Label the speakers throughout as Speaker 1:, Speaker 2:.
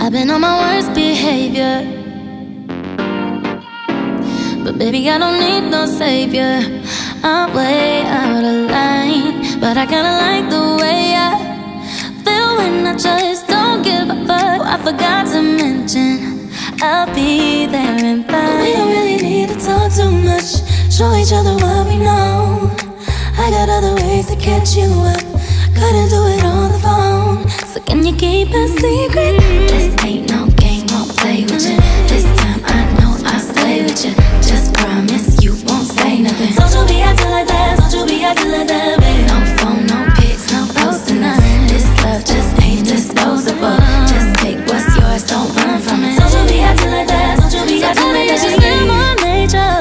Speaker 1: I've been on my worst behavior, but baby, I don't need no savior. I'm way out of line, but I kinda like the way I feel when I just don't give a fuck. I forgot to mention I'll be there in five. We don't really need to talk too much, show each other what we know. I got other ways to catch you up, couldn't do it on the phone. So can you keep a secret? This ain't no game, won't play with you. This time I know I'll stay with you. Just promise you won't say nothing. Don't you be acting like that, don't you be acting like that, babe. No phone, no pics, no posting nothing. This love just ain't disposable. Just take what's yours, don't run from it. Don't you be acting like that, don't you be acting like that, babe. It's just in my nature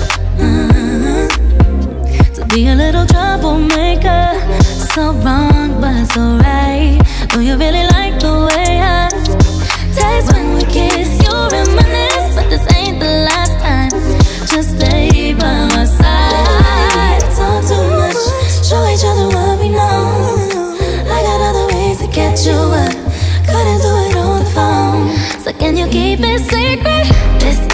Speaker 1: to be a little troublemaker. So wrong, but so right. Do you really like the way I taste when we kiss? You reminisce, but this ain't the last time. Just stay by my side. Talk too much, show each other what we know. I got other ways to catch you up, couldn't do it on the phone. So can you keep it secret? This